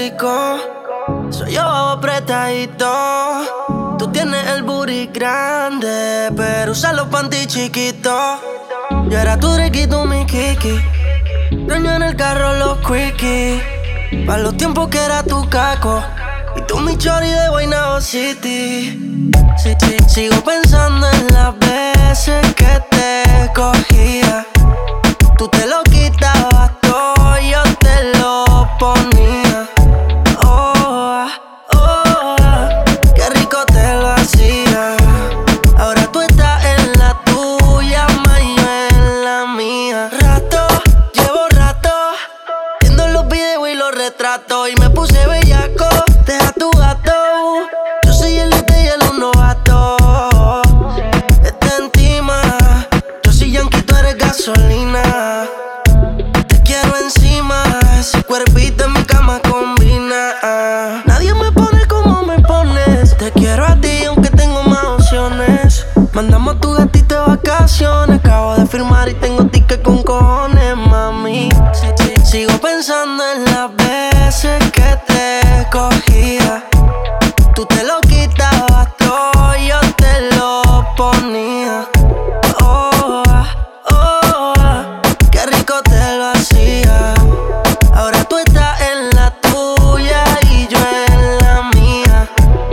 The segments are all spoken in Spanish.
rico. Soy yo apretadito. Tú tienes el booty grande, pero usa los panty chiquitos. Yo era tu Ricky, tú mi Kiki. Dueño en el carro los quickies. Pa' los tiempos que era tu caco. Y tú mi chori de Guaynabo City. Sigo pensando en las veces que te cogía. Tú te lo quitabas todo, yo te lo ponía. Oh, oh, qué rico te lo hacía. Ahora tú estás en la tuya, más yo en la mía. Llevo rato, viendo los videos y los retratos. Y me puse bellaco, deja tu gato. Yo soy el líder y el novato. Está encima, yo soy Yankee, tú eres gasolina. Te quiero encima, ese cuerpito en mi cama combina. Nadie me pone como me pones. Te quiero a ti aunque tengo más opciones. Mandamos a tu gatito de vacaciones. Acabo de firmar y tengo ticket con cojones, mami. Sigo pensando en las veces que te cogía. Tú te lo quitabas todo, yo te lo ponía. Oh, oh, qué rico te lo hacía. Ahora tú estás en la tuya y yo en la mía.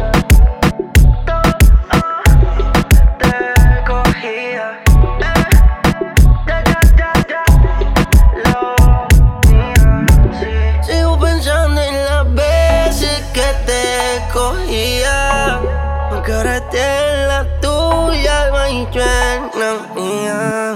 Te cogía. Sigo pensando en las veces que te cogía. Porque ahora estés en la tuya y yo en la mía.